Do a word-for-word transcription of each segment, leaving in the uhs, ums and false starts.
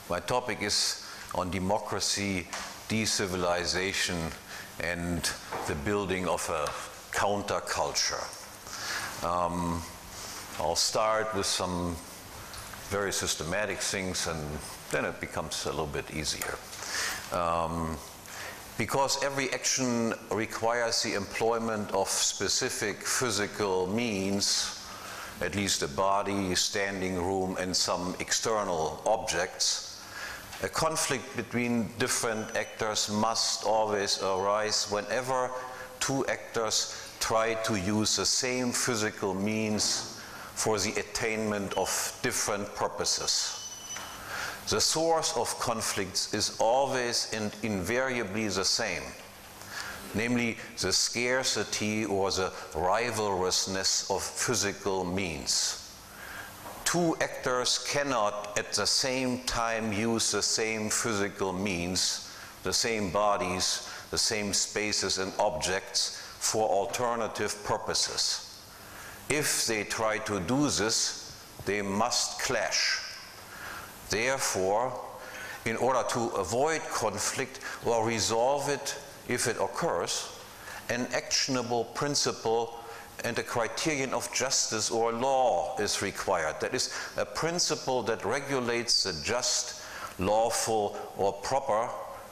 My topic is on democracy, de-civilization, and the building of a counterculture. Um, I'll start with some very systematic things, and then it becomes a little bit easier. Um, because every action requires the employment of specific physical means, at least a body, standing room, and some external objects, a conflict between different actors must always arise whenever two actors try to use the same physical means for the attainment of different purposes. The source of conflicts is always and invariably the same, namely the scarcity or the rivalrousness of physical means. Two actors cannot at the same time use the same physical means, the same bodies, the same spaces and objects for alternative purposes. If they try to do this, they must clash. Therefore, in order to avoid conflict or resolve it if it occurs, an actionable principle and a criterion of justice or law is required. That is, a principle that regulates the just, lawful, or proper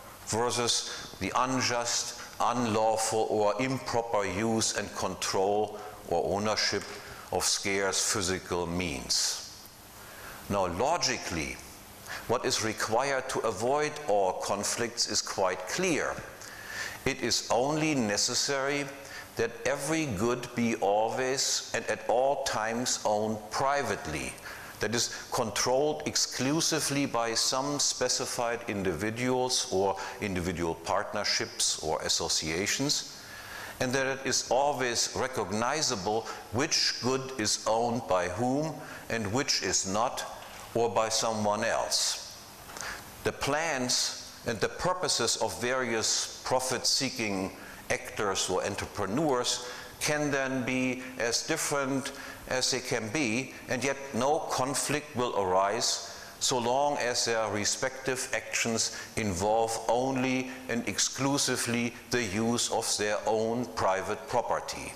versus the unjust, unlawful, or improper use and control or ownership of scarce physical means. Now, logically, what is required to avoid all conflicts is quite clear. It is only necessary that every good be always and at all times owned privately, that is, controlled exclusively by some specified individuals or individual partnerships or associations, and that it is always recognizable which good is owned by whom and which is not, or by someone else. The plans and the purposes of various profit-seeking actors or entrepreneurs can then be as different as they can be, and yet no conflict will arise so long as their respective actions involve only and exclusively the use of their own private property.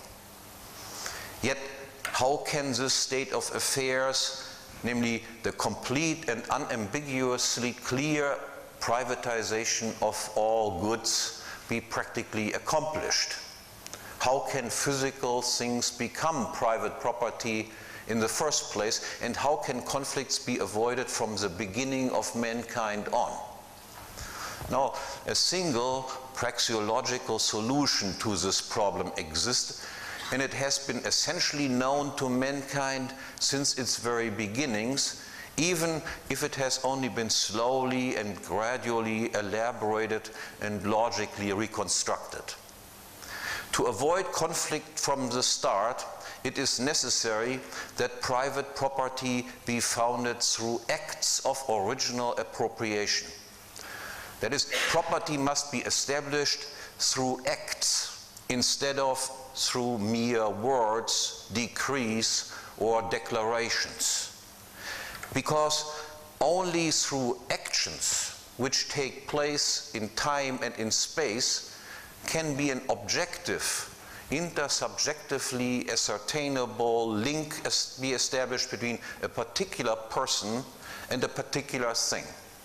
Yet, how can this state of affairs, namely the complete and unambiguously clear privatization of all goods, be practically accomplished? How can physical things become private property in the first place, and how can conflicts be avoided from the beginning of mankind on? Now, a single praxeological solution to this problem exists, and it has been essentially known to mankind since its very beginnings, even if it has only been slowly and gradually elaborated and logically reconstructed. To avoid conflict from the start, it is necessary that private property be founded through acts of original appropriation. That is, property must be established through acts instead of through mere words, decrees, or declarations. Because only through actions which take place in time and in space can be an objective, intersubjectively ascertainable link be established between a particular person and a particular thing.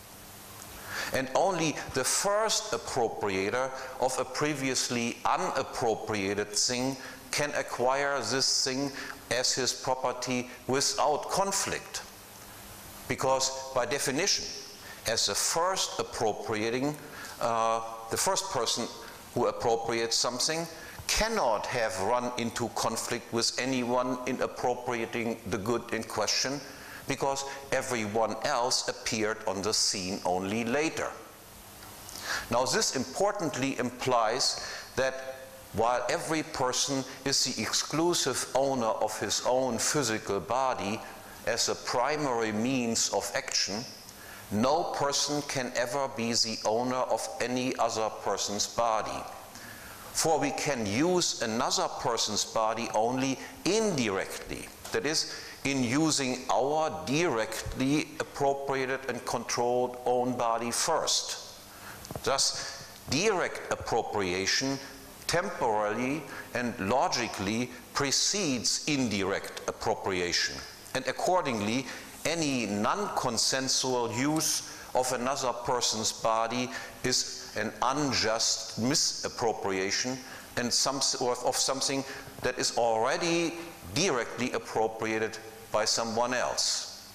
And only the first appropriator of a previously unappropriated thing can acquire this thing as his property without conflict. Because by definition, as the first appropriating, uh, the first person who appropriates something cannot have run into conflict with anyone in appropriating the good in question, because everyone else appeared on the scene only later. Now, this importantly implies that while every person is the exclusive owner of his own physical body as a primary means of action, no person can ever be the owner of any other person's body. For we can use another person's body only indirectly, that is, in using our directly appropriated and controlled own body first. Thus, direct appropriation temporally and logically precedes indirect appropriation, and accordingly, any non-consensual use of another person's body is an unjust misappropriation and some, or of something that is already directly appropriated by someone else.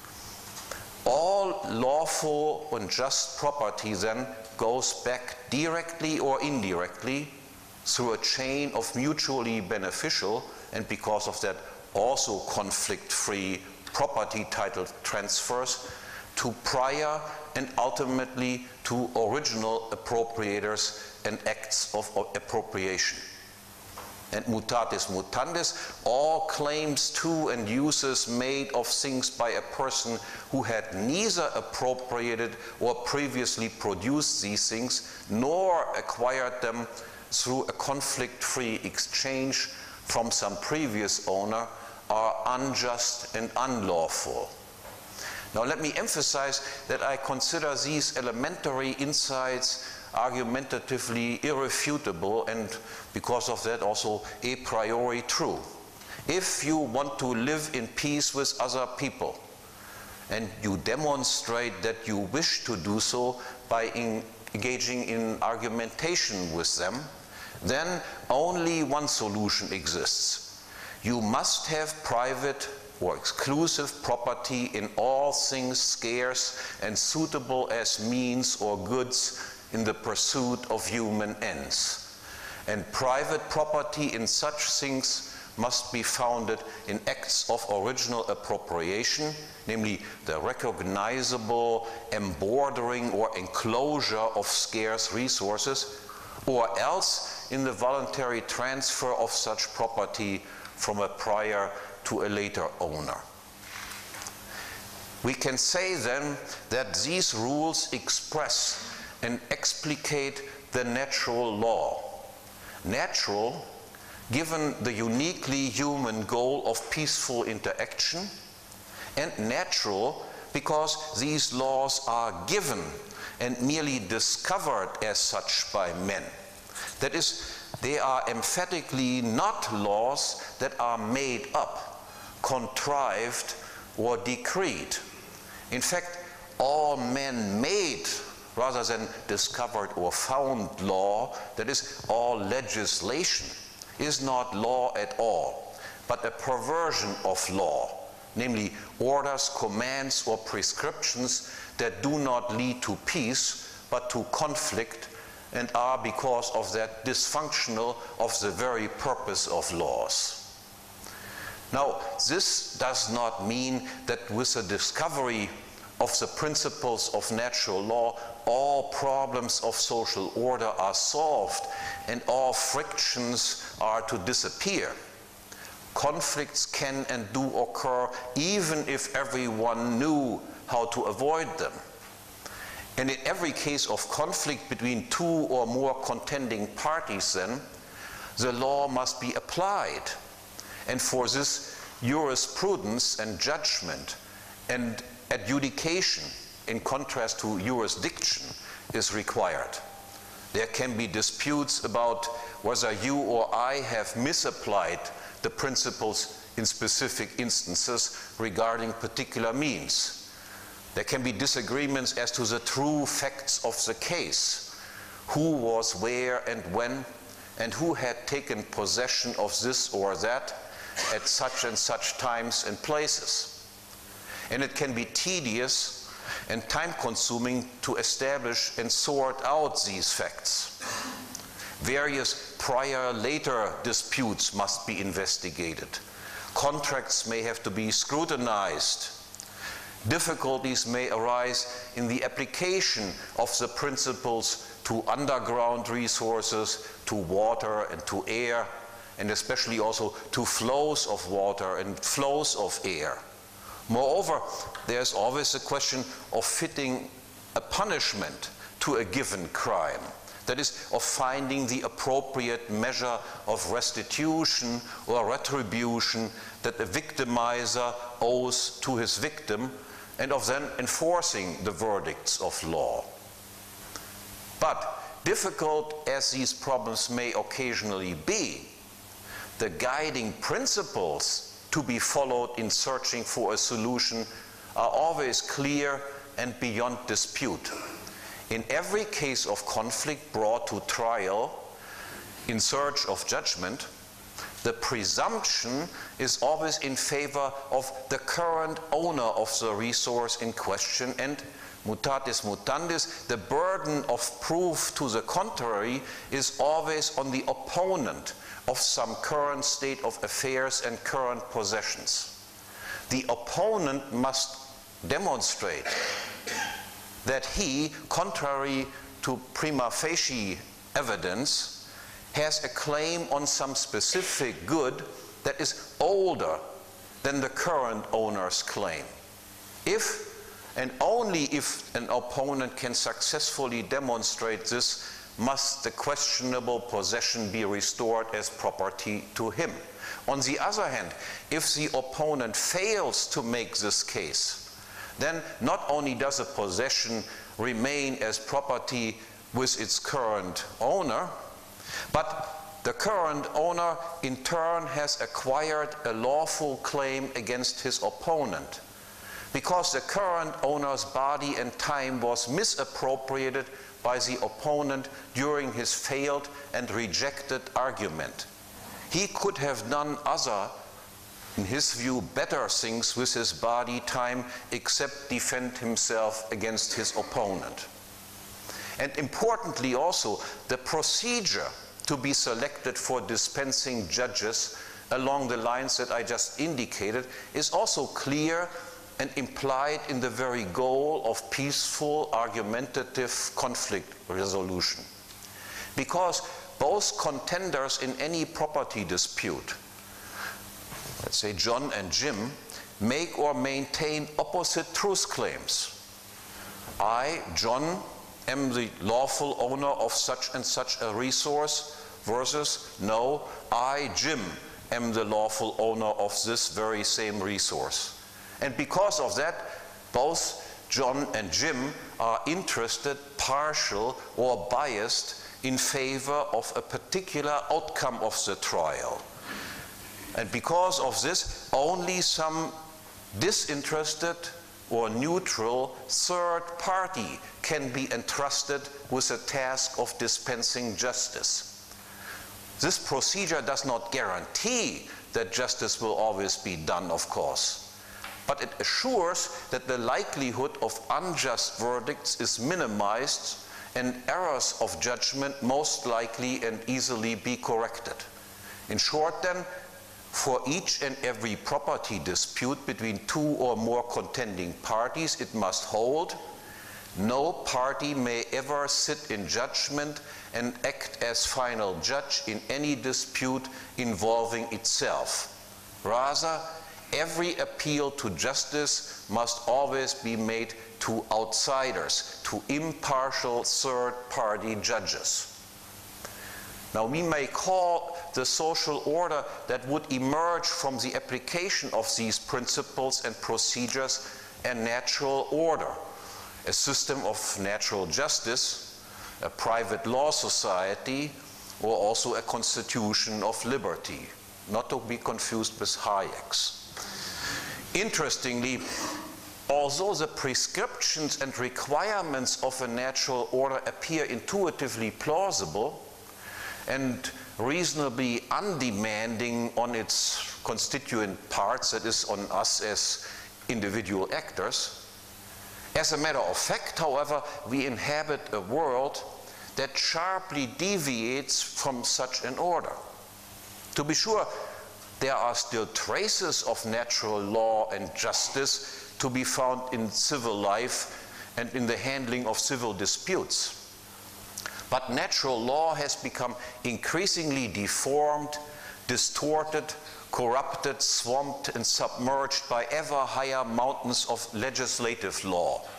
All lawful and just property then goes back directly or indirectly through a chain of mutually beneficial and because of that also conflict-free property title transfers to prior and ultimately to original appropriators and acts of appropriation. And mutatis mutandis, all claims to and uses made of things by a person who had neither appropriated or previously produced these things, nor acquired them through a conflict-free exchange from some previous owner, are unjust and unlawful. Now let me emphasize that I consider these elementary insights argumentatively irrefutable and because of that also a priori true. If you want to live in peace with other people and you demonstrate that you wish to do so by in engaging in argumentation with them, then only one solution exists. You must have private or exclusive property in all things scarce and suitable as means or goods in the pursuit of human ends. And private property in such things must be founded in acts of original appropriation, namely the recognizable embordering or enclosure of scarce resources, or else in the voluntary transfer of such property from a prior to a later owner. We can say then that these rules express and explicate the natural law. Natural, given the uniquely human goal of peaceful interaction, and natural because these laws are given and merely discovered as such by men. That is, they are emphatically not laws that are made up, contrived, or decreed. In fact, all man-made rather than discovered or found law, that is, all legislation, is not law at all, but a perversion of law, namely orders, commands, or prescriptions that do not lead to peace, but to conflict, and are because of that dysfunctional of the very purpose of laws. Now, this does not mean that with the discovery of the principles of natural law, all problems of social order are solved and all frictions are to disappear. Conflicts can and do occur even if everyone knew how to avoid them. And in every case of conflict between two or more contending parties, then, the law must be applied. And for this, jurisprudence and judgment and adjudication, in contrast to jurisdiction, is required. There can be disputes about whether you or I have misapplied the principles in specific instances regarding particular means. There can be disagreements as to the true facts of the case, who was where and when, and who had taken possession of this or that at such and such times and places. And it can be tedious and time-consuming to establish and sort out these facts. Various prior-later disputes must be investigated. Contracts may have to be scrutinized. Difficulties may arise in the application of the principles to underground resources, to water and to air, and especially also to flows of water and flows of air. Moreover, there's always a question of fitting a punishment to a given crime. that is, of finding the appropriate measure of restitution or retribution that the victimizer owes to his victim, and of then enforcing the verdicts of law. But difficult as these problems may occasionally be, the guiding principles to be followed in searching for a solution are always clear and beyond dispute. In every case of conflict brought to trial in search of judgment, the presumption is always in favor of the current owner of the resource in question, and mutatis mutandis, the burden of proof to the contrary is always on the opponent of some current state of affairs and current possessions. The opponent must demonstrate that he, contrary to prima facie evidence, has a claim on some specific good that is older than the current owner's claim. If and only if an opponent can successfully demonstrate this, must the questionable possession be restored as property to him. On the other hand, if the opponent fails to make this case, then not only does a possession remain as property with its current owner, but the current owner in turn has acquired a lawful claim against his opponent, because the current owner's body and time was misappropriated by the opponent during his failed and rejected argument. He could have done other, in his view, better things with his body time except defend himself against his opponent. And importantly also, the procedure to be selected for dispensing judges along the lines that I just indicated is also clear and implied in the very goal of peaceful, argumentative conflict resolution. Because both contenders in any property dispute, let's say John and Jim, make or maintain opposite truth claims. I, John, am the lawful owner of such and such a resource, versus no, I, Jim, am the lawful owner of this very same resource. And because of that, both John and Jim are interested, partial, or biased in favor of a particular outcome of the trial. And because of this, only some disinterested or neutral third party can be entrusted with the task of dispensing justice. This procedure does not guarantee that justice will always be done, of course, but it assures that the likelihood of unjust verdicts is minimized and errors of judgment most likely and easily be corrected. In short then, for each and every property dispute between two or more contending parties, it must hold: no party may ever sit in judgment and act as final judge in any dispute involving itself. Rather, every appeal to justice must always be made to outsiders, to impartial third-party judges. Now, we may call the social order that would emerge from the application of these principles and procedures a natural order, a system of natural justice, a private law society, or also a constitution of liberty, not to be confused with Hayek's. Interestingly, although the prescriptions and requirements of a natural order appear intuitively plausible and reasonably undemanding on its constituent parts, that is, on us as individual actors, as a matter of fact, however, we inhabit a world that sharply deviates from such an order. To be sure, there are still traces of natural law and justice to be found in civil life and in the handling of civil disputes. But natural law has become increasingly deformed, distorted, corrupted, swamped, and submerged by ever higher mountains of legislative law.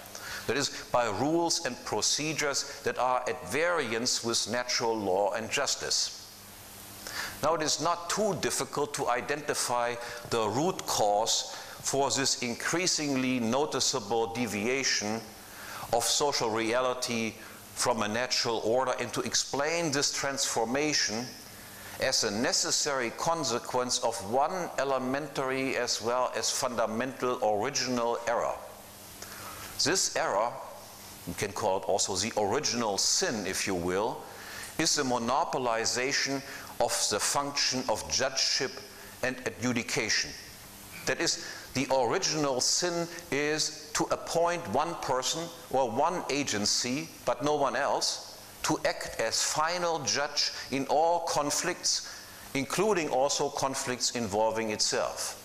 That is, by rules and procedures that are at variance with natural law and justice. Now, it is not too difficult to identify the root cause for this increasingly noticeable deviation of social reality from a natural order, and to explain this transformation as a necessary consequence of one elementary as well as fundamental original error. This error, you can call it also the original sin, if you will, is the monopolization of the function of judgeship and adjudication. That is, the original sin is to appoint one person or one agency, but no one else, to act as final judge in all conflicts, including also conflicts involving itself.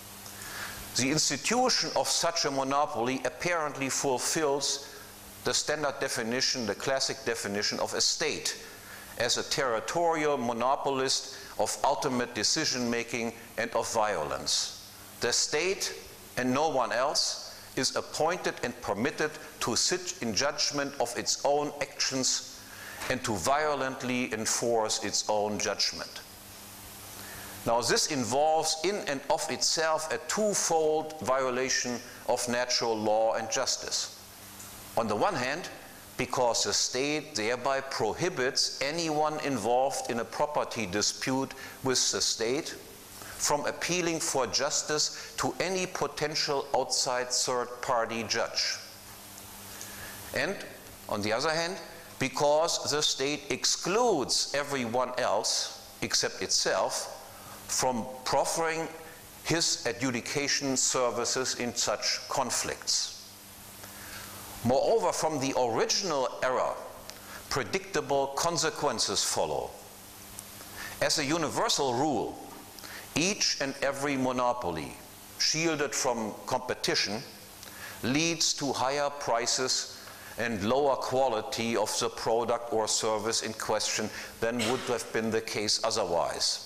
The institution of such a monopoly apparently fulfills the standard definition, the classic definition of a state, as a territorial monopolist of ultimate decision-making and of violence. The state, and no one else, is appointed and permitted to sit in judgment of its own actions and to violently enforce its own judgment. Now, this involves in and of itself a twofold violation of natural law and justice. On the one hand, because the state thereby prohibits anyone involved in a property dispute with the state from appealing for justice to any potential outside third-party judge. And, on the other hand, because the state excludes everyone else, except itself, from proffering his adjudication services in such conflicts. Moreover, from the original error, predictable consequences follow. As a universal rule, each and every monopoly, shielded from competition, leads to higher prices and lower quality of the product or service in question than would have been the case otherwise.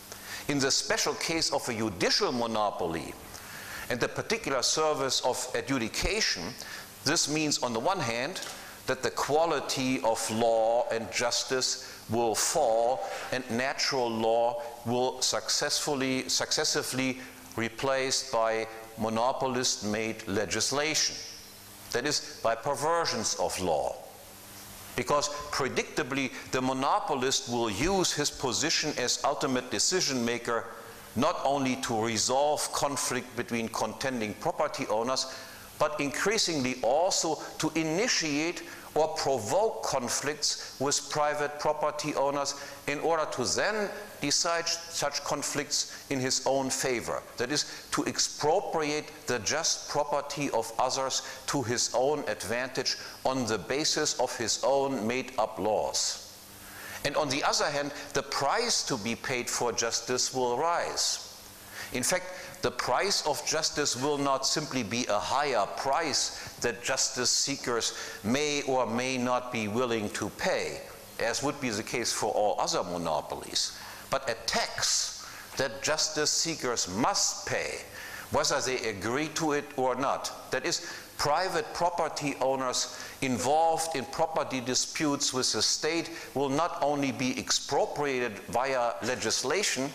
In the special case of a judicial monopoly and the particular service of adjudication, this means, on the one hand, that the quality of law and justice will fall and natural law will successfully, successively replaced by monopolist-made legislation. That is, by perversions of law. Because predictably, the monopolist will use his position as ultimate decision maker not only to resolve conflict between contending property owners, but increasingly also to initiate or provoke conflicts with private property owners in order to then decide such conflicts in his own favor. That is, to expropriate the just property of others to his own advantage on the basis of his own made-up laws. And on the other hand, the price to be paid for justice will rise. In fact, the price of justice will not simply be a higher price that justice seekers may or may not be willing to pay, as would be the case for all other monopolies, but a tax that justice seekers must pay, whether they agree to it or not. That is, private property owners involved in property disputes with the state will not only be expropriated via legislation,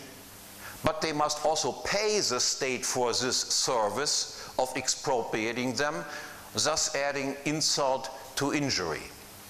but they must also pay the state for this service of expropriating them, thus adding insult to injury.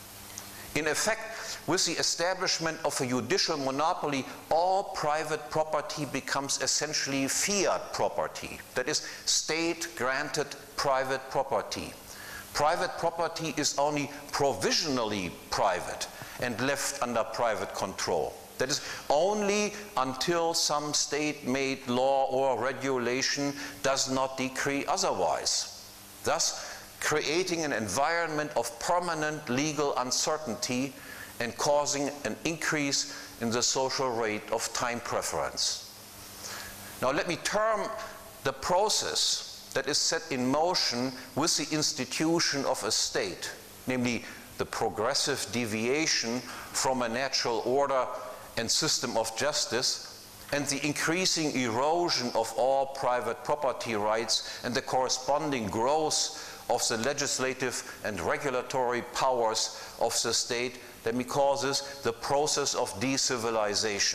In effect, with the establishment of a judicial monopoly, all private property becomes essentially fiat property, that is, state-granted private property. Private property is only provisionally private and left under private control. That is, only until some state-made law or regulation does not decree otherwise, thus creating an environment of permanent legal uncertainty and causing an increase in the social rate of time preference. Now, let me term the process that is set in motion with the institution of a state, namely the progressive deviation from a natural order and system of justice, and the increasing erosion of all private property rights and the corresponding growth of the legislative and regulatory powers of the state. Let me call this the process of decivilization.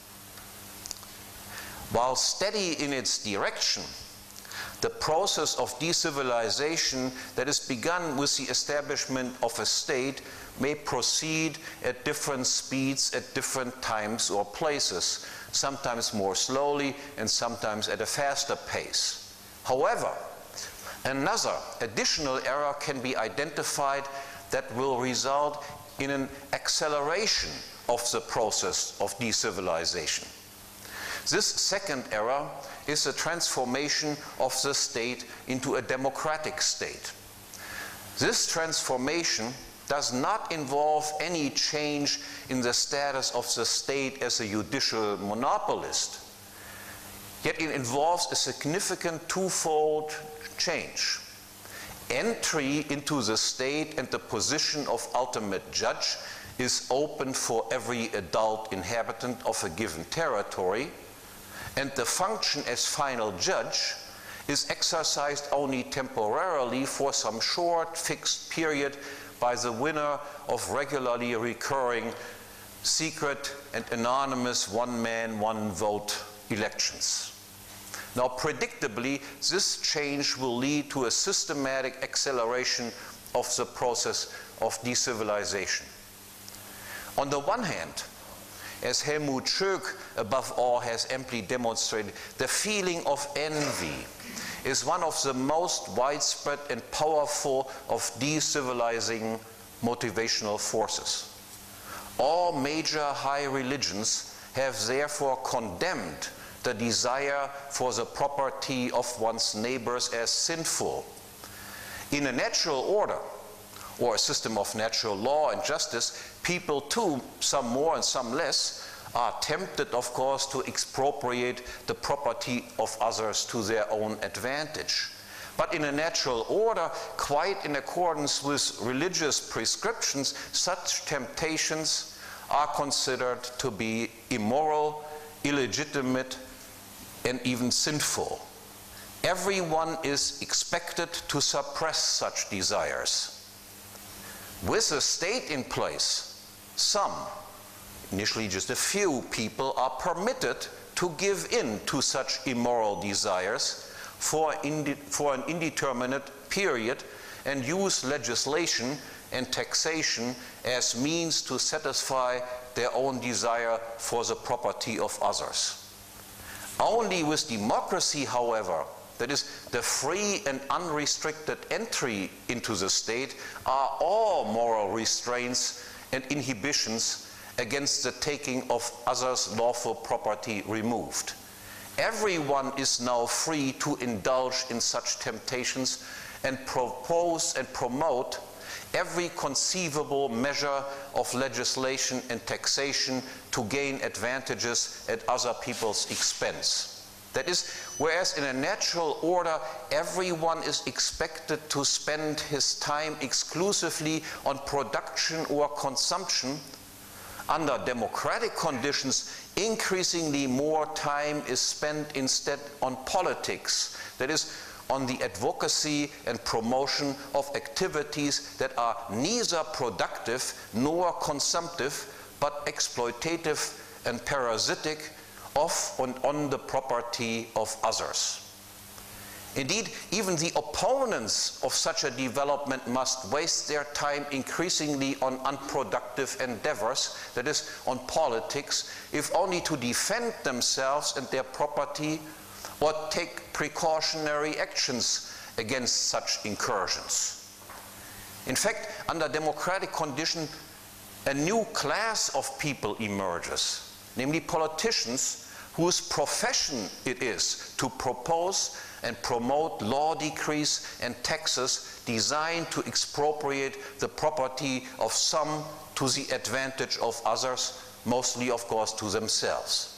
While steady in its direction, the process of decivilization that is begun with the establishment of a state may proceed at different speeds at different times or places, sometimes more slowly and sometimes at a faster pace. However, another additional error can be identified that will result in an acceleration of the process of decivilization. This second error is the transformation of the state into a democratic state. This transformation does not involve any change in the status of the state as a judicial monopolist, yet it involves a significant twofold change. Entry into the state and the position of ultimate judge is open for every adult inhabitant of a given territory, and the function as final judge is exercised only temporarily for some short fixed period by the winner of regularly recurring secret and anonymous one-man, one-vote elections. Now, predictably, this change will lead to a systematic acceleration of the process of decivilization. On the one hand, as Helmut Schöck above all has amply demonstrated, the feeling of envy is one of the most widespread and powerful of decivilizing motivational forces. All major high religions have therefore condemned the desire for the property of one's neighbors as sinful. In a natural order, or a system of natural law and justice, people too, some more and some less, are tempted, of course, to expropriate the property of others to their own advantage. But in a natural order, quite in accordance with religious prescriptions, such temptations are considered to be immoral, illegitimate, and even sinful. Everyone is expected to suppress such desires. With a state in place, some, initially just a few people, are permitted to give in to such immoral desires for, inde- for an indeterminate period and use legislation and taxation as means to satisfy their own desire for the property of others. Only with democracy, however, that is, the free and unrestricted entry into the state, are all moral restraints and inhibitions against the taking of others' lawful property removed. Everyone is now free to indulge in such temptations and propose and promote every conceivable measure of legislation and taxation to gain advantages at other people's expense. That is, whereas in a natural order everyone is expected to spend his time exclusively on production or consumption, under democratic conditions increasingly more time is spent instead on politics, that is, on the advocacy and promotion of activities that are neither productive nor consumptive, but exploitative and parasitic of and on the property of others. Indeed, even the opponents of such a development must waste their time increasingly on unproductive endeavors, that is, on politics, if only to defend themselves and their property or take precautionary actions against such incursions. In fact, under democratic conditions, a new class of people emerges, namely politicians whose profession it is to propose and promote law decrees and taxes designed to expropriate the property of some to the advantage of others, mostly, of course, to themselves.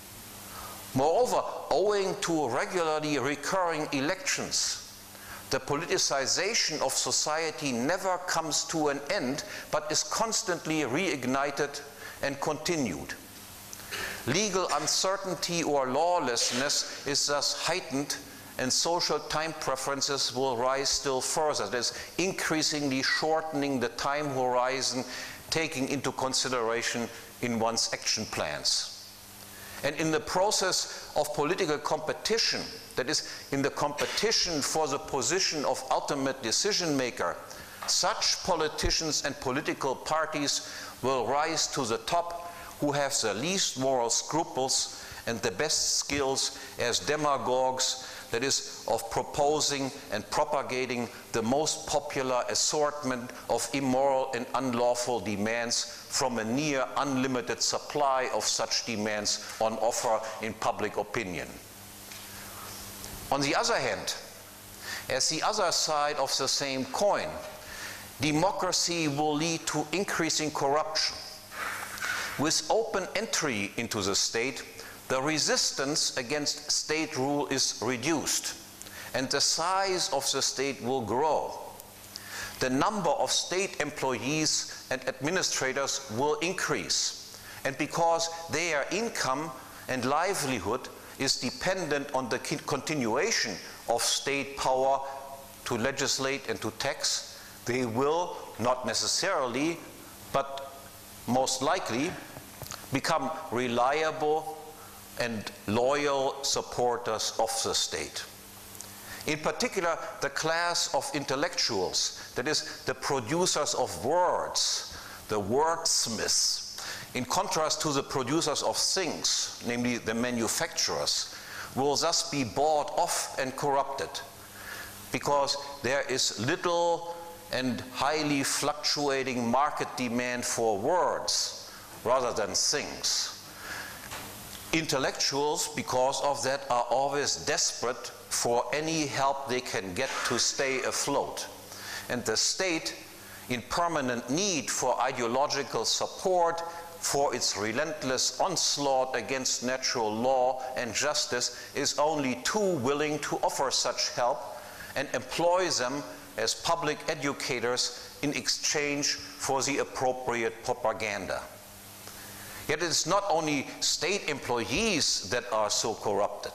Moreover, owing to regularly recurring elections, the politicization of society never comes to an end, but is constantly reignited and continued. Legal uncertainty or lawlessness is thus heightened and social time preferences will rise still further. That is, increasingly shortening the time horizon taking into consideration in one's action plans. And in the process of political competition, that is, in the competition for the position of ultimate decision maker, such politicians and political parties will rise to the top who have the least moral scruples and the best skills as demagogues, that is, of proposing and propagating the most popular assortment of immoral and unlawful demands from a near unlimited supply of such demands on offer in public opinion. On the other hand, as the other side of the same coin, democracy will lead to increasing corruption. With open entry into the state, the resistance against state rule is reduced, and the size of the state will grow. The number of state employees and administrators will increase, and because their income and livelihood is dependent on the continuation of state power to legislate and to tax, they will, not necessarily, but most likely, become reliable and loyal supporters of the state. In particular, the class of intellectuals, that is, the producers of words, the wordsmiths, in contrast to the producers of things, namely the manufacturers, will thus be bought off and corrupted, because there is little and highly fluctuating market demand for words rather than things. Intellectuals, because of that, are always desperate for any help they can get to stay afloat. And the state, in permanent need for ideological support for its relentless onslaught against natural law and justice, is only too willing to offer such help and employ them as public educators in exchange for the appropriate propaganda. Yet it is not only state employees that are so corrupted.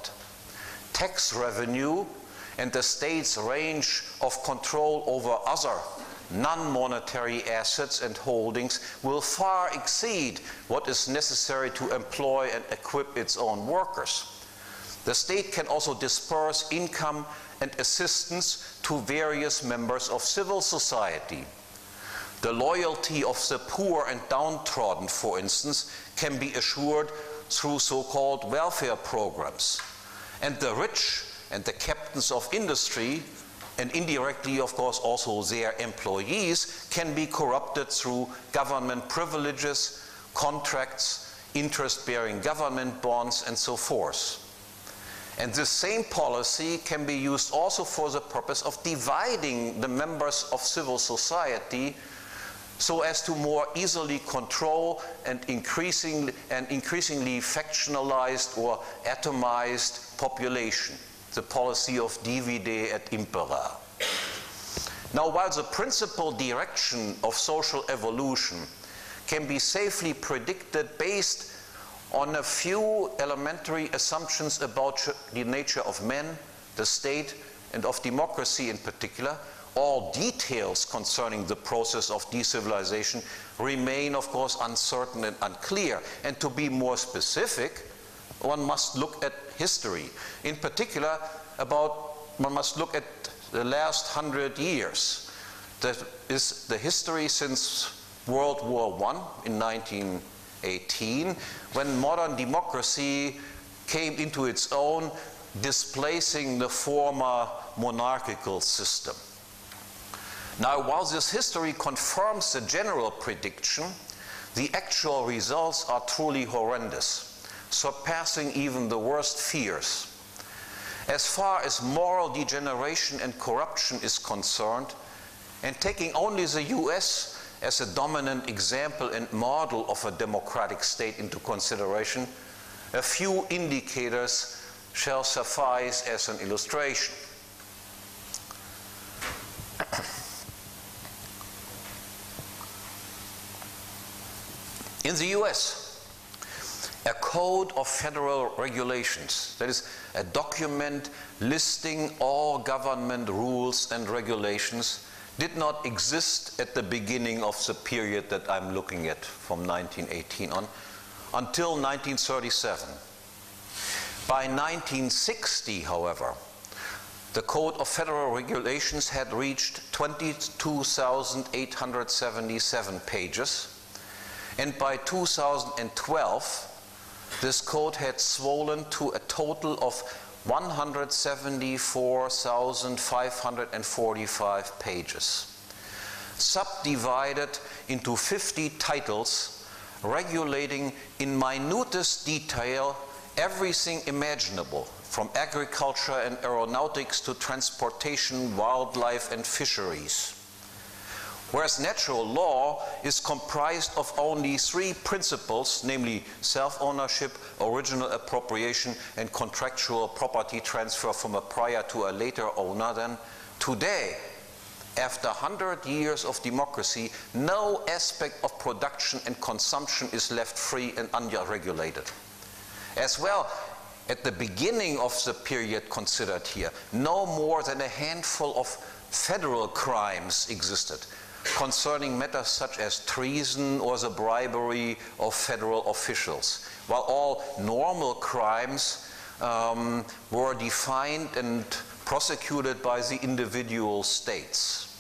Tax revenue and the state's range of control over other non-monetary assets and holdings will far exceed what is necessary to employ and equip its own workers. The state can also disperse income and assistance to various members of civil society. The loyalty of the poor and downtrodden, for instance, can be assured through so-called welfare programs. And the rich and the captains of industry, and indirectly, of course, also their employees, can be corrupted through government privileges, contracts, interest-bearing government bonds, and so forth. And this same policy can be used also for the purpose of dividing the members of civil society so as to more easily control and increasingly, and increasingly factionalized or atomized population, the policy of divide et impera. Now, while the principal direction of social evolution can be safely predicted based on a few elementary assumptions about the nature of men, the state, and of democracy in particular, all details concerning the process of decivilization remain, of course, uncertain and unclear. And to be more specific, one must look at history. In particular, about one must look at the last hundred years. That is the history since World War One in nineteen eighteen, when modern democracy came into its own, displacing the former monarchical system. Now, while this history confirms the general prediction, the actual results are truly horrendous, surpassing even the worst fears. As far as moral degeneration and corruption is concerned, and taking only the U S as a dominant example and model of a democratic state into consideration, a few indicators shall suffice as an illustration. In the U S, a code of federal regulations, that is, a document listing all government rules and regulations, did not exist at the beginning of the period that I'm looking at, from nineteen eighteen on, until nineteen thirty-seven. By nineteen sixty, however, the Code of Federal Regulations had reached twenty-two thousand eight hundred seventy-seven pages, and by two thousand twelve, this code had swollen to a total of one hundred seventy-four thousand five hundred forty-five pages, subdivided into fifty titles, regulating in minutest detail everything imaginable, from agriculture and aeronautics to transportation, wildlife, and fisheries. Whereas natural law is comprised of only three principles, namely self-ownership, original appropriation, and contractual property transfer from a prior to a later owner, then today, after one hundred years of democracy, no aspect of production and consumption is left free and unregulated. As well, at the beginning of the period considered here, no more than a handful of federal crimes existed, concerning matters such as treason or the bribery of federal officials, while all normal crimes um, were defined and prosecuted by the individual states.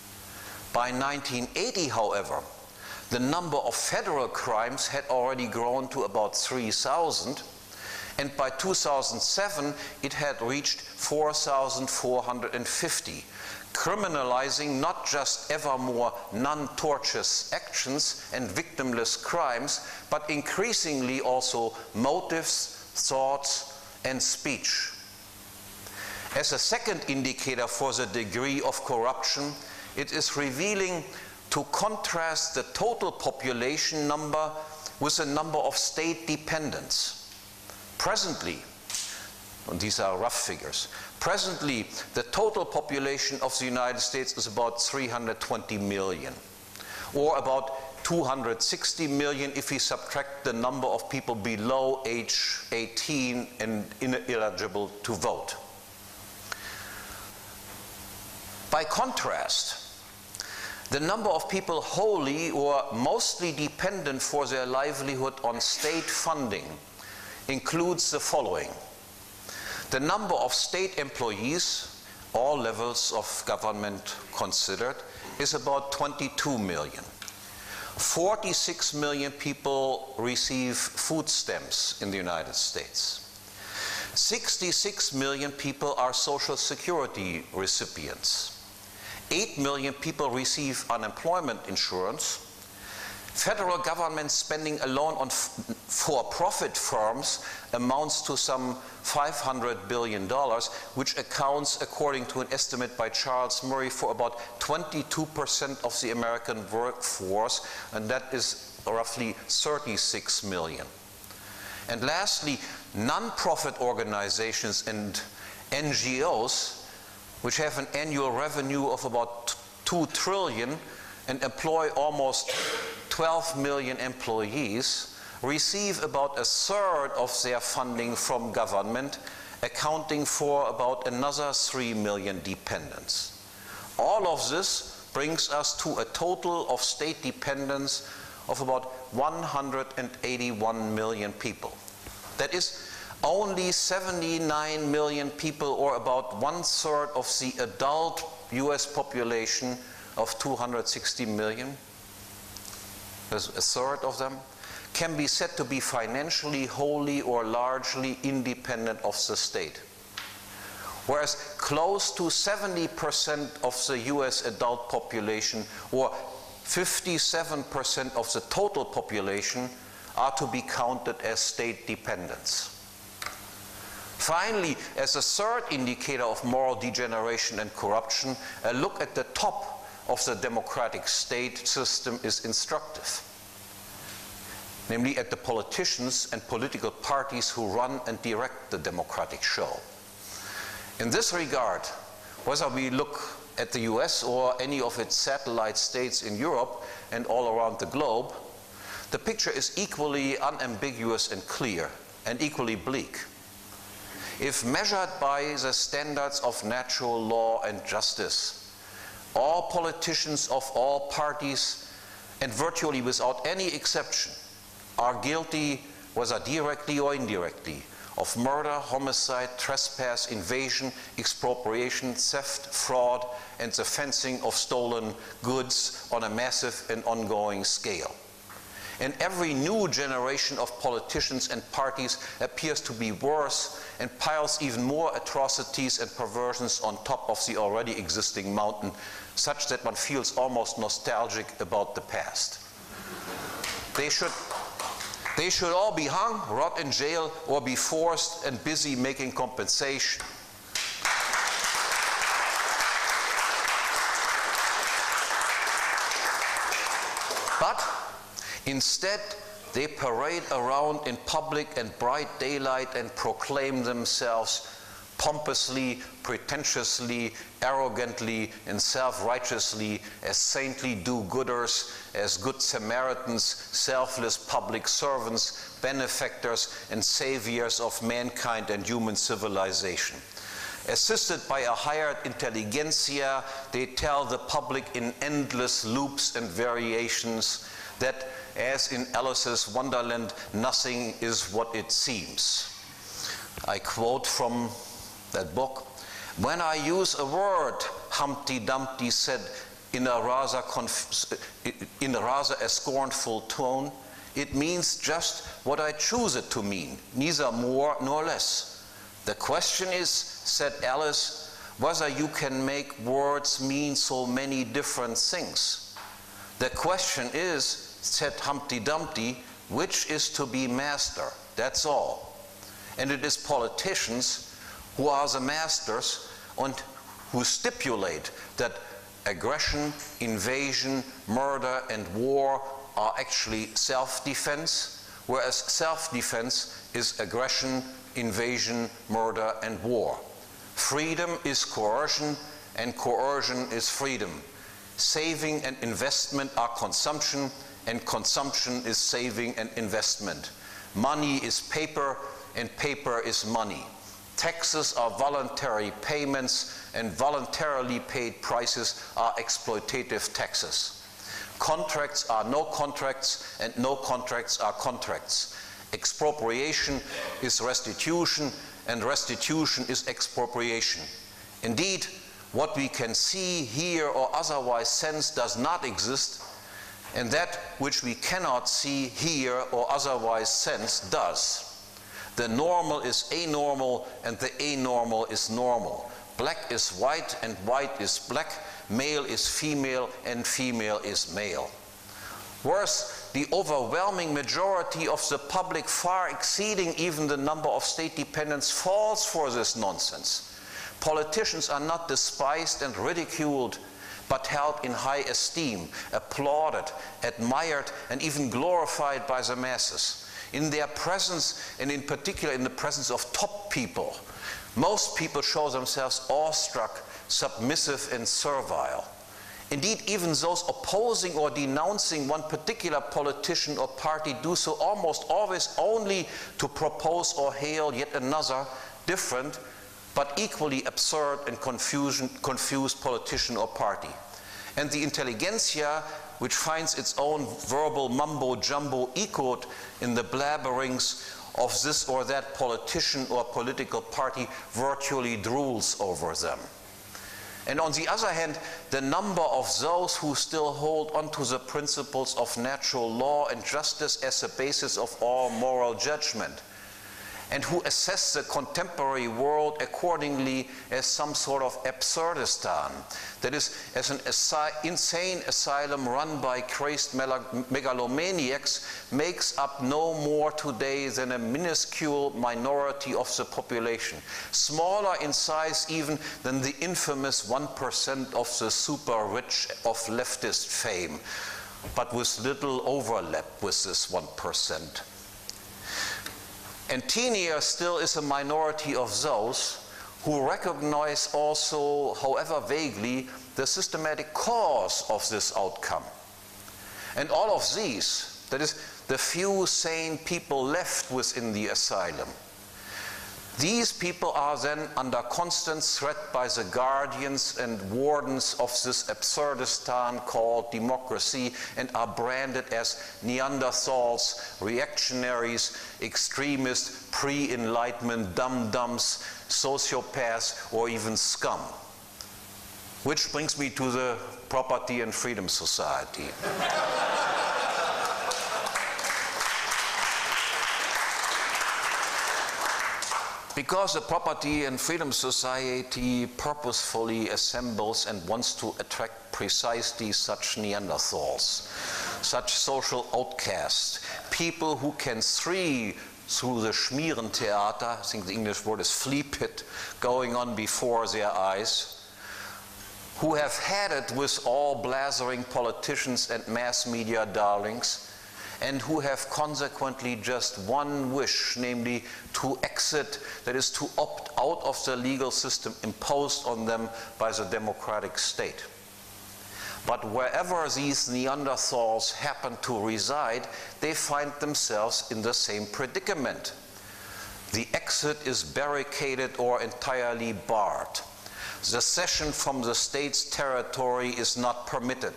By nineteen eighty, however, the number of federal crimes had already grown to about three thousand, and by two thousand seven it had reached four thousand four hundred fifty, criminalizing not just ever more non-tortious actions and victimless crimes, but increasingly also motives, thoughts, and speech. As a second indicator for the degree of corruption, it is revealing to contrast the total population number with the number of state dependents. Presently, and these are rough figures, presently the total population of the United States is about three hundred twenty million, or about two hundred sixty million if we subtract the number of people below age eighteen and ineligible to vote. By contrast, the number of people wholly or mostly dependent for their livelihood on state funding includes the following. The number of state employees, all levels of government considered, is about twenty-two million. forty-six million people receive food stamps in the United States. sixty-six million people are Social Security recipients. eight million people receive unemployment insurance. Federal government spending alone on for-profit firms amounts to some five hundred billion dollars, which accounts, according to an estimate by Charles Murray, for about twenty-two percent of the American workforce, and that is roughly thirty-six million. And lastly, non-profit organizations and N G Os, which have an annual revenue of about two trillion dollars and employ almost twelve million employees, receive about a third of their funding from government, accounting for about another three million dependents. All of this brings us to a total of state dependents of about one hundred eighty-one million people. That is only seventy-nine million people, or about one third of the adult U S population of two hundred sixty million. A third of them can be said to be financially wholly or largely independent of the state. Whereas close to seventy percent of the U S adult population, or fifty-seven percent of the total population, are to be counted as state dependents. Finally, as a third indicator of moral degeneration and corruption, a look at the top of the democratic state system is instructive, namely at the politicians and political parties who run and direct the democratic show. In this regard, whether we look at the U S or any of its satellite states in Europe and all around the globe, the picture is equally unambiguous and clear, and equally bleak. If measured by the standards of natural law and justice, all politicians of all parties, and virtually without any exception, are guilty, whether directly or indirectly, of murder, homicide, trespass, invasion, expropriation, theft, fraud, and the fencing of stolen goods on a massive and ongoing scale. And every new generation of politicians and parties appears to be worse and piles even more atrocities and perversions on top of the already existing mountain, such that one feels almost nostalgic about the past. They should They should all be hung, rot in jail, or be forced and busy making compensation. But instead, they parade around in public and bright daylight and proclaim themselves pompously, pretentiously, arrogantly, and self-righteously as saintly do-gooders, as good Samaritans, selfless public servants, benefactors, and saviors of mankind and human civilization. Assisted by a hired intelligentsia, they tell the public in endless loops and variations that, as in Alice's Wonderland, nothing is what it seems. I quote from that book, "When I use a word," Humpty Dumpty said in a rather conf in a rather a scornful tone, "it means just what I choose it to mean, neither more nor less. The question is," said Alice, "whether you can make words mean so many different things. The question is," said Humpty Dumpty, "which is to be master, that's all. And it is politicians who are the masters and who stipulate that aggression, invasion, murder, and war are actually self-defense, whereas self-defense is aggression, invasion, murder, and war. Freedom is coercion, and coercion is freedom. Saving and investment are consumption, and consumption is saving and investment. Money is paper, and paper is money. Taxes are voluntary payments, and voluntarily paid prices are exploitative taxes. Contracts are no contracts, and no contracts are contracts. Expropriation is restitution, and restitution is expropriation. Indeed, what we can see, hear, or otherwise sense does not exist, and that which we cannot see, hear, or otherwise sense does. The normal is anormal, and the anormal is normal. Black is white, and white is black. Male is female, and female is male. Worse, the overwhelming majority of the public, far exceeding even the number of state dependents, falls for this nonsense. Politicians are not despised and ridiculed, but held in high esteem, applauded, admired, and even glorified by the masses. In their presence, and in particular in the presence of top people, most people show themselves awestruck, submissive, and servile. Indeed, even those opposing or denouncing one particular politician or party do so almost always only to propose or hail yet another, different, but equally absurd and confusion, confused politician or party. And the intelligentsia, which finds its own verbal mumbo-jumbo echoed in the blabberings of this or that politician or political party, virtually drools over them. And on the other hand, the number of those who still hold onto the principles of natural law and justice as the basis of all moral judgment, and who assess the contemporary world accordingly as some sort of absurdistan, that is, as an asi insane asylum run by crazed megalomaniacs, makes up no more today than a minuscule minority of the population, smaller in size even than the infamous one percent of the super rich of leftist fame, but with little overlap with this one percent. And teenier still is a minority of those who recognize also, however vaguely, the systematic cause of this outcome. And all of these, that is, the few sane people left within the asylum. These people are then under constant threat by the guardians and wardens of this absurdistan called democracy, and are branded as Neanderthals, reactionaries, extremists, pre-enlightenment dum-dums, sociopaths, or even scum. Which brings me to the Property and Freedom Society. Because the Property and Freedom Society purposefully assembles and wants to attract precisely such Neanderthals, such social outcasts, people who can see through the Schmierentheater, I think the English word is flea pit, going on before their eyes, who have had it with all blazering politicians and mass media darlings, and who have consequently just one wish, namely to exit, that is to opt out of the legal system imposed on them by the democratic state. But wherever these Neanderthals happen to reside, they find themselves in the same predicament. The exit is barricaded or entirely barred. The cession from the state's territory is not permitted.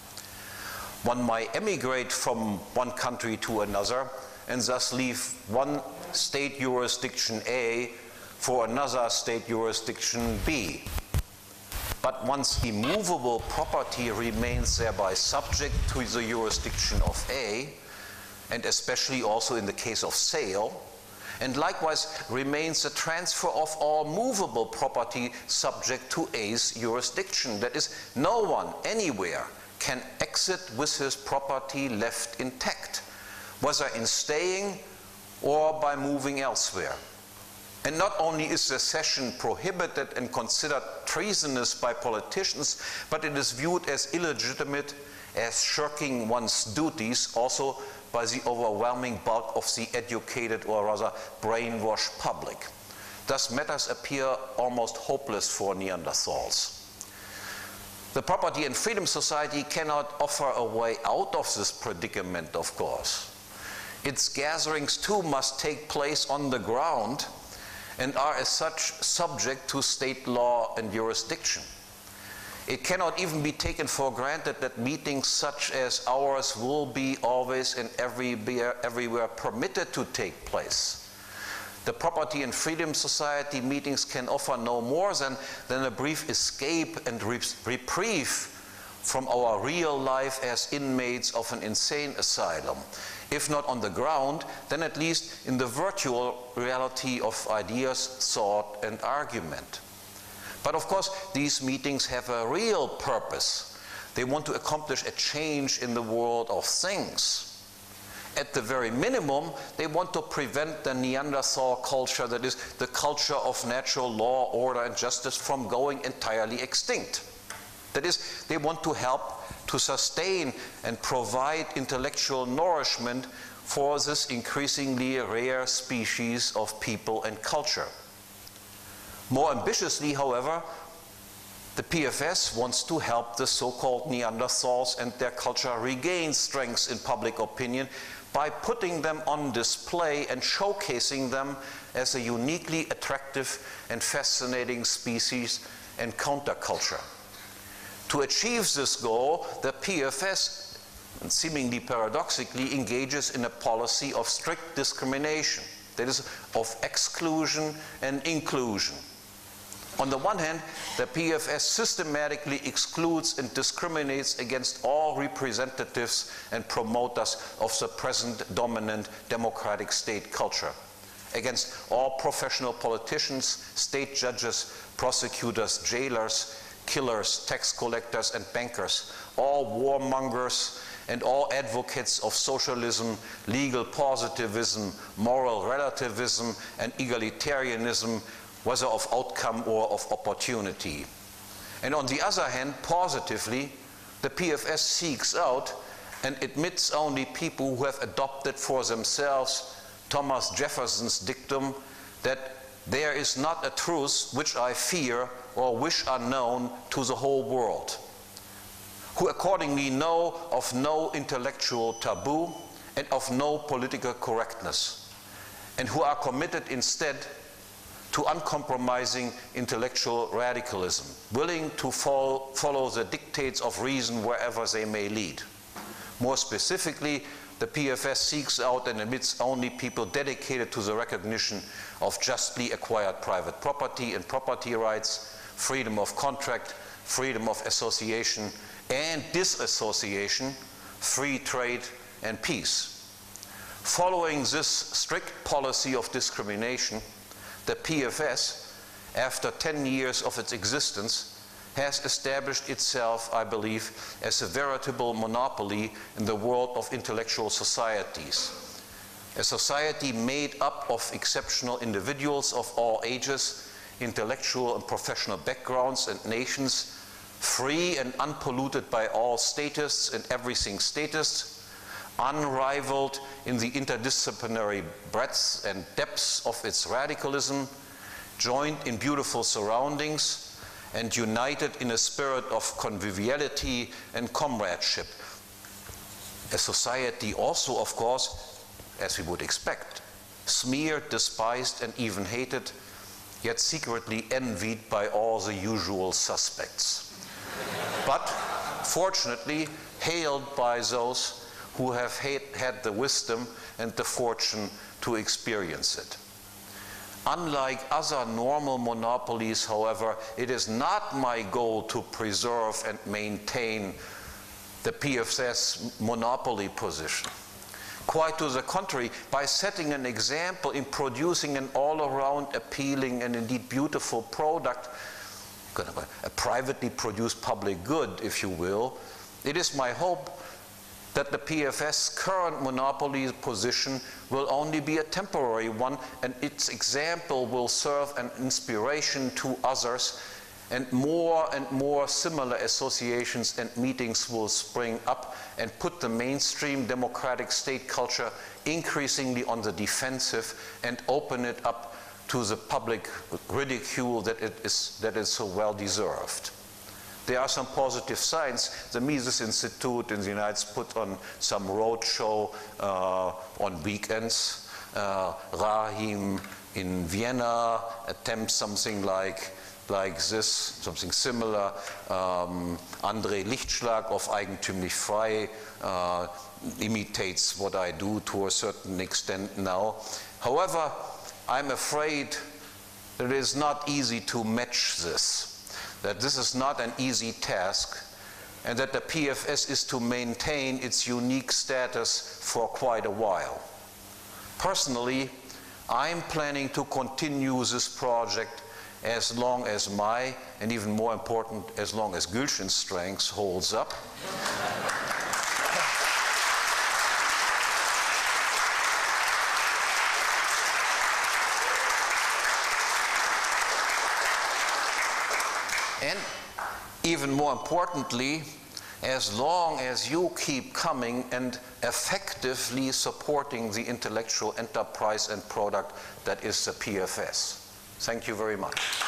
One might emigrate from one country to another and thus leave one state jurisdiction A for another state jurisdiction B. But one's immovable property remains thereby subject to the jurisdiction of A, and especially also in the case of sale, and likewise remains the transfer of all movable property subject to A's jurisdiction. That is, no one anywhere can exit with his property left intact, whether in staying or by moving elsewhere. And not only is the cession prohibited and considered treasonous by politicians, but it is viewed as illegitimate, as shirking one's duties, also by the overwhelming bulk of the educated, or rather brainwashed public. Thus matters appear almost hopeless for Neanderthals. The Property and Freedom Society cannot offer a way out of this predicament, of course. Its gatherings too must take place on the ground and are as such subject to state law and jurisdiction. It cannot even be taken for granted that meetings such as ours will be always and everywhere, everywhere permitted to take place. The Property and Freedom Society meetings can offer no more than, than a brief escape and reprieve from our real life as inmates of an insane asylum. If not on the ground, then at least in the virtual reality of ideas, thought, and argument. But of course, these meetings have a real purpose. They want to accomplish a change in the world of things. At the very minimum, they want to prevent the Neanderthal culture, that is, the culture of natural law, order, and justice, from going entirely extinct. That is, they want to help to sustain and provide intellectual nourishment for this increasingly rare species of people and culture. More ambitiously, however, the P F S wants to help the so-called Neanderthals and their culture regain strength in public opinion by putting them on display and showcasing them as a uniquely attractive and fascinating species and counterculture. To achieve this goal, the P F S, seemingly paradoxically, engages in a policy of strict discrimination, that is, of exclusion and inclusion. On the one hand, the P F S systematically excludes and discriminates against all representatives and promoters of the present dominant democratic state culture, against all professional politicians, state judges, prosecutors, jailers, killers, tax collectors, and bankers, all warmongers, and all advocates of socialism, legal positivism, moral relativism, and egalitarianism, whether of outcome or of opportunity. And on the other hand, positively, the P F S seeks out and admits only people who have adopted for themselves Thomas Jefferson's dictum that there is not a truth which I fear or wish unknown to the whole world, who accordingly know of no intellectual taboo and of no political correctness, and who are committed instead to uncompromising intellectual radicalism, willing to fall, follow the dictates of reason wherever they may lead. More specifically, the P F S seeks out and admits only people dedicated to the recognition of justly acquired private property and property rights, freedom of contract, freedom of association and disassociation, free trade and peace. Following this strict policy of discrimination, the P F S, after ten years of its existence, has established itself, I believe, as a veritable monopoly in the world of intellectual societies. A society made up of exceptional individuals of all ages, intellectual and professional backgrounds and nations, free and unpolluted by all statists and everything statist, unrivaled in the interdisciplinary breadth and depths of its radicalism, joined in beautiful surroundings, and united in a spirit of conviviality and comradeship. A society also, of course, as we would expect, smeared, despised, and even hated, yet secretly envied by all the usual suspects. But fortunately, hailed by those who have had the wisdom and the fortune to experience it. Unlike other normal monopolies, however, it is not my goal to preserve and maintain the P F S monopoly position. Quite to the contrary, by setting an example in producing an all-around appealing and indeed beautiful product, a privately produced public good, if you will, it is my hope that the P F S current monopoly position will only be a temporary one, and its example will serve an inspiration to others, and more and more similar associations and meetings will spring up and put the mainstream democratic state culture increasingly on the defensive and open it up to the public ridicule that it is, that is so well deserved. There are some positive signs. The Mises Institute in the United States put on some road show uh, on weekends. Uh, Rahim in Vienna attempts something like, like this, something similar. Um, André Lichtschlag of Eigentümlich Frei uh, imitates what I do to a certain extent now. However, I'm afraid that it is not easy to match this. That this is not an easy task, and that the P F S is to maintain its unique status for quite a while. Personally, I'm planning to continue this project as long as my, and even more important, as long as Gülşen's strength holds up. And even more importantly, as long as you keep coming and effectively supporting the intellectual enterprise and product that is the P F S. Thank you very much.